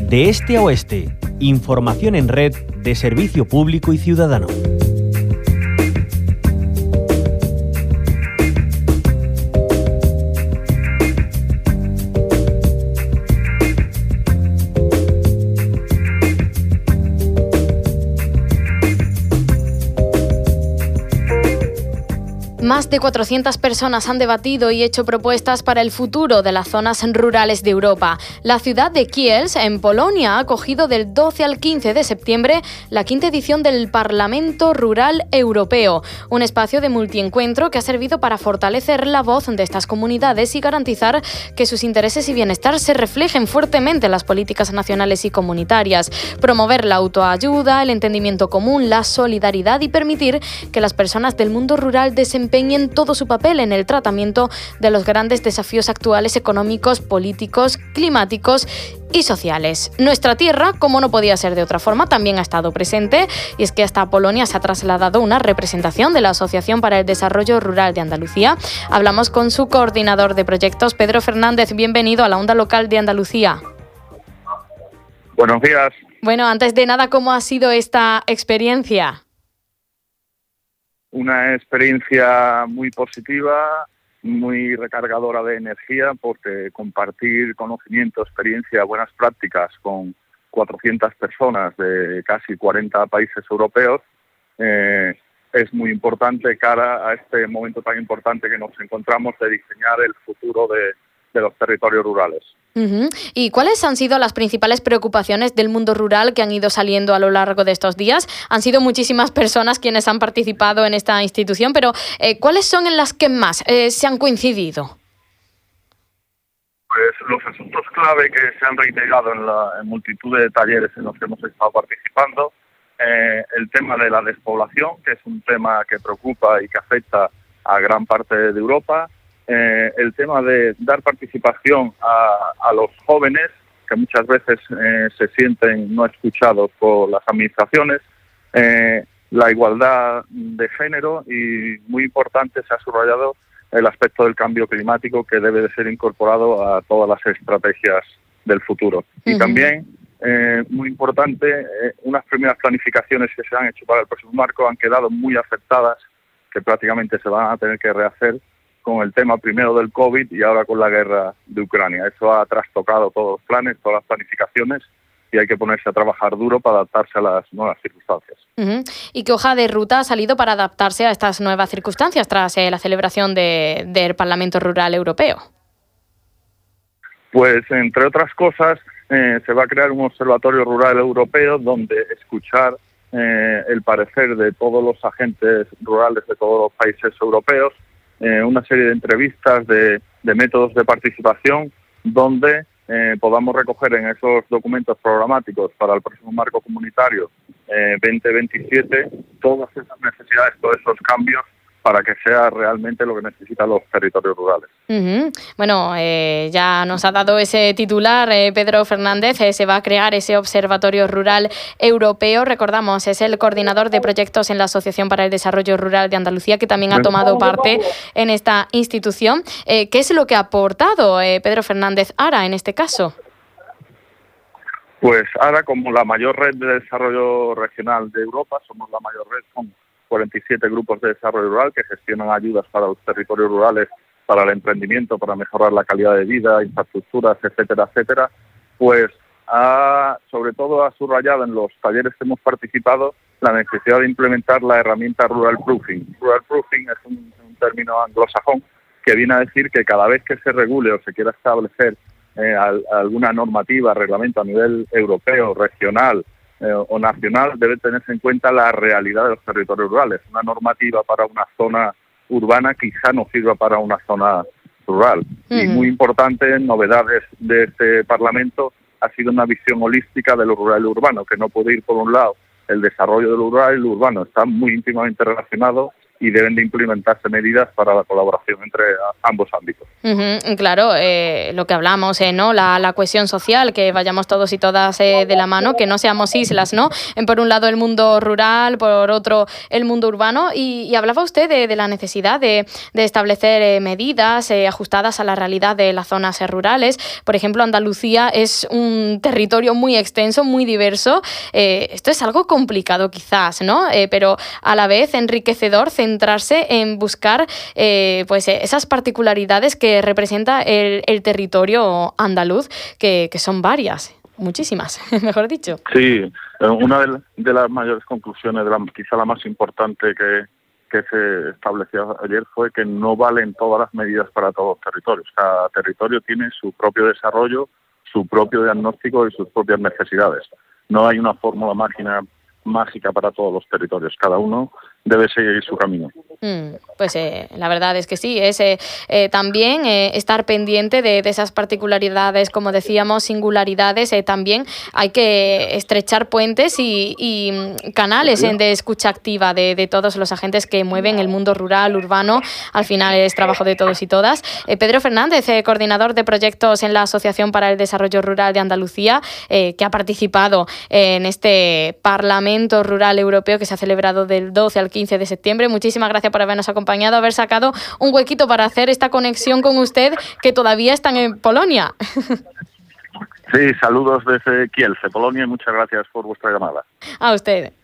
De este a oeste, información en red de servicio público y ciudadano. Más de 400 personas han debatido y hecho propuestas para el futuro de las zonas rurales de Europa. La ciudad de Kielce, en Polonia, ha acogido del 12 al 15 de septiembre la quinta edición del Parlamento Rural Europeo, un espacio de multiencuentro que ha servido para fortalecer la voz de estas comunidades y garantizar que sus intereses y bienestar se reflejen fuertemente en las políticas nacionales y comunitarias, promover la autoayuda, el entendimiento común, la solidaridad y permitir que las personas del mundo rural desempeñen todo su papel en el tratamiento de los grandes desafíos actuales económicos, políticos, climáticos y sociales. Nuestra tierra, como no podía ser de otra forma, también ha estado presente, y es que hasta Polonia se ha trasladado una representación de la Asociación para el Desarrollo Rural de Andalucía. Hablamos con su coordinador de proyectos, Pedro Fernández. Bienvenido a la Onda Local de Andalucía. Buenos días. Bueno, antes de nada, ¿cómo ha sido esta experiencia? Una experiencia muy positiva, muy recargadora de energía, porque compartir conocimiento, experiencia, buenas prácticas con 400 personas de casi 40 países europeos es muy importante cara a este momento tan importante que nos encontramos de diseñar el futuro de los territorios rurales. Uh-huh. ¿Y cuáles han sido las principales preocupaciones del mundo rural que han ido saliendo a lo largo de estos días? Han sido muchísimas personas quienes han participado en esta institución, pero ¿cuáles son en las que más se han coincidido? Pues los asuntos clave que se han reiterado en multitud de talleres en los que hemos estado participando, el tema de la despoblación, que es un tema que preocupa y que afecta a gran parte de Europa, el tema de dar participación a los jóvenes, que muchas veces se sienten no escuchados por las administraciones, la igualdad de género y, muy importante, se ha subrayado el aspecto del cambio climático, que debe de ser incorporado a todas las estrategias del futuro. Uh-huh. Y también, muy importante, unas primeras planificaciones que se han hecho para el próximo marco han quedado muy afectadas, que prácticamente se van a tener que rehacer con el tema primero del COVID y ahora con la guerra de Ucrania. Eso ha trastocado todos los planes, todas las planificaciones, y hay que ponerse a trabajar duro para adaptarse a las nuevas circunstancias. Uh-huh. ¿Y qué hoja de ruta ha salido para adaptarse a estas nuevas circunstancias tras la celebración del Parlamento Rural Europeo? Pues, entre otras cosas, se va a crear un observatorio rural europeo donde escuchar el parecer de todos los agentes rurales de todos los países europeos, una serie de entrevistas de métodos de participación donde podamos recoger en esos documentos programáticos para el próximo marco comunitario 2027 todas esas necesidades, todos esos cambios para que sea realmente lo que necesitan los territorios rurales. Uh-huh. Bueno, ya nos ha dado ese titular, Pedro Fernández, se va a crear ese Observatorio Rural Europeo. Recordamos, es el coordinador de proyectos en la Asociación para el Desarrollo Rural de Andalucía, que también ha tomado parte en esta institución. ¿Qué es lo que ha aportado Pedro Fernández ARA en este caso? Pues ARA, como la mayor red de desarrollo regional de Europa, somos la mayor red con 47 grupos de desarrollo rural que gestionan ayudas para los territorios rurales, para el emprendimiento, para mejorar la calidad de vida, infraestructuras, etcétera, etcétera, pues sobre todo ha subrayado en los talleres que hemos participado la necesidad de implementar la herramienta Rural Proofing. Rural Proofing es un término anglosajón que viene a decir que cada vez que se regule o se quiera establecer alguna normativa, reglamento a nivel europeo, regional, o nacional, debe tenerse en cuenta la realidad de los territorios rurales. Una normativa para una zona urbana quizá no sirva para una zona rural. Uh-huh. Y muy importante, novedades de este Parlamento, ha sido una visión holística de lo rural y lo urbano, que no puede ir por un lado el desarrollo de lo rural y lo urbano. Están muy íntimamente relacionados y deben de implementarse medidas para la colaboración entre ambos ámbitos. Claro, lo que hablamos, ¿no? La cohesión social, que vayamos todos y todas de la mano, que no seamos islas, ¿no? Por un lado el mundo rural, por otro el mundo urbano, y hablaba usted de la necesidad de establecer medidas ajustadas a la realidad de las zonas rurales. Por ejemplo, Andalucía es un territorio muy extenso, muy diverso. Esto es algo complicado quizás, ¿no? Pero a la vez enriquecedor centrarse en buscar pues esas particularidades que representa el territorio andaluz, que son varias, muchísimas, mejor dicho. Sí, una de las mayores conclusiones, quizá la más importante que se estableció ayer, fue que no valen todas las medidas para todos los territorios. Cada territorio tiene su propio desarrollo, su propio diagnóstico y sus propias necesidades. No hay una fórmula mágica para todos los territorios. Cada uno debe seguir su camino. Pues la verdad es que sí, es también estar pendiente de esas particularidades, como decíamos, singularidades. También hay que estrechar puentes y canales de escucha activa de todos los agentes que mueven el mundo rural, urbano. Al final es trabajo de todos y todas. Pedro Fernández, coordinador de proyectos en la Asociación para el Desarrollo Rural de Andalucía, que ha participado en este Parlamento Rural Europeo que se ha celebrado del 12 al 15 de septiembre. Muchísimas gracias por habernos acompañado, haber sacado un huequito para hacer esta conexión con usted, que todavía están en Polonia. Sí, saludos desde Kielce, Polonia, y muchas gracias por vuestra llamada. A usted.